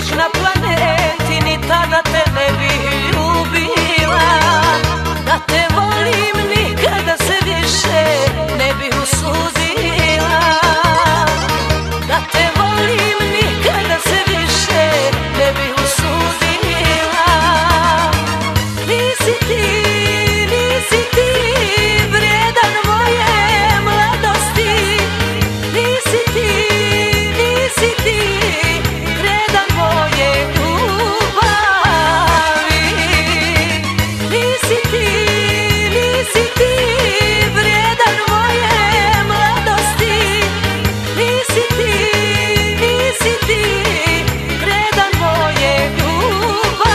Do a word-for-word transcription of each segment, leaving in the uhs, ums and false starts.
na planeti, ni tada te ne bih ljubila. Da te volim nikada se više ne bih usudila. Da te volim nikada se više ne bih usudila. Nisi ti, nisi ti vrijedan moje mladosti. Nisi ti, nisi ti vredan moje ljubavi. Nisi ti, nisi ti vredan moje mladosti. Nisi ti, nisi ti vredan moje ljubavi.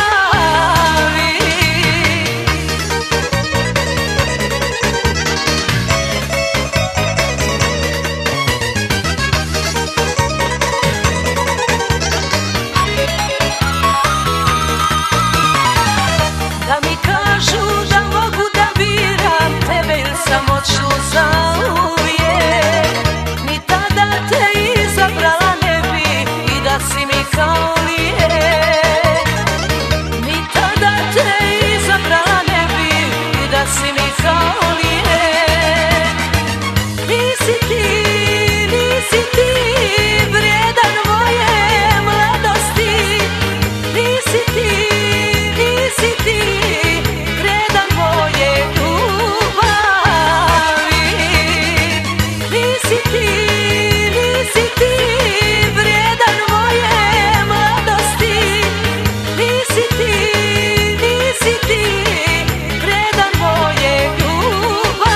Da mi kažu da mogu da biram tebe ili samo ću zauvijek. Ni tada te izabrala ne bi i da si mi kao lijek. Ni tada te izabrala ne bi i da si mi kao lijek. Nisi ti, nisi ti vrijedan moje mladosti. Nisi ti, nisi ti vredan moje ljubavi. Nisi ti, nisi ti vredan moje mladosti. Nisi ti, nisi ti vredan moje ljubavi.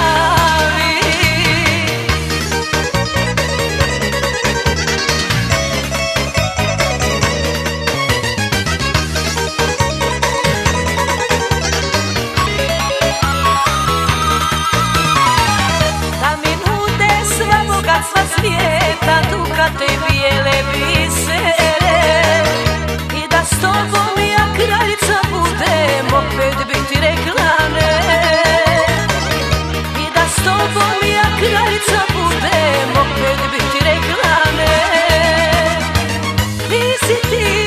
Da mi nude sva bogatstva svijeta, dukate i bijele bisere, i da s tobom ja kraljica budem, opet bi ti rekla ne. I da s tobom ja kraljica budem, opet bi ti rekla ne. Nisi ti,